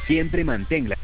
Siempre manténla.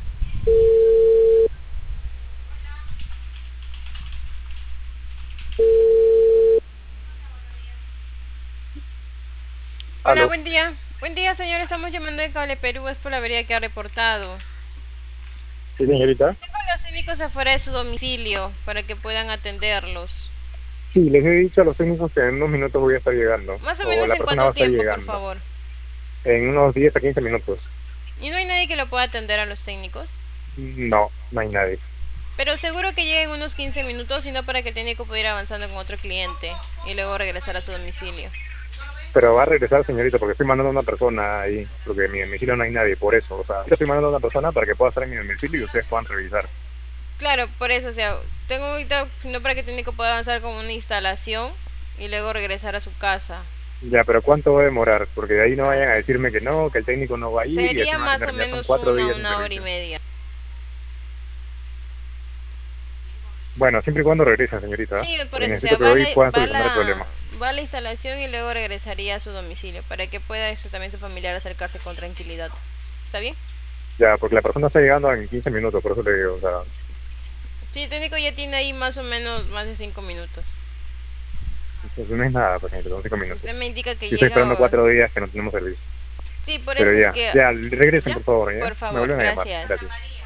Hola, Aló, buen día. Buen día, señor. Estamos llamando de Cable Perú. Es por la avería que ha reportado. sí, señorita. Tengo a los técnicos afuera de su domicilio para que puedan atenderlos. Sí, les he dicho a los técnicos que en unos minutos voy a estar llegando, Más o o menos la en persona va cuánto a estar tiempo, por llegando, favor. en unos 10 a 15 minutos. ¿Y no hay nadie que lo pueda atender a los técnicos? No, no hay nadie. Pero seguro que lleguen unos 15 minutos, sino para que el técnico pueda ir avanzando con otro cliente y luego regresar a su domicilio. Pero va a regresar, señorita, porque estoy mandando a una persona ahí, porque en mi domicilio no hay nadie, por eso. O sea, yo estoy mandando a una persona para que pueda estar en mi domicilio y ustedes puedan revisar. Claro, por eso, o sea, tengo ahorita, sino para que el técnico pueda avanzar con una instalación y luego regresar a su casa. Ya, pero ¿cuánto va a demorar? Porque de ahí no vayan a decirme que no, que el técnico no va a ir y así Sería van a más tener, o ya son menos 4 días sin una hora y servicio. media. Bueno, siempre y cuando regresen, señorita, ¿eh? Sí, por Porque eso, o necesito sea, que hoy puedan solucionar el problema. va a la instalación y luego regresaría a su domicilio para que pueda también su familiar acercarse con tranquilidad. ¿Está bien? Ya, porque la persona está llegando en 15 minutos, por eso le digo, o sea, Sí, el técnico ya tiene ahí más o menos más de 5 minutos. pues no es nada, pues, señorita, son cinco Si minutos. usted me indica que Yo estoy llega esperando o... 4 días que no tenemos servicio. Sí, por Pero eso es ya, que... ya, regresen ¿Ya? por favor, ¿ya? Por Me favor, vuelven a llamar. gracias. Gracias.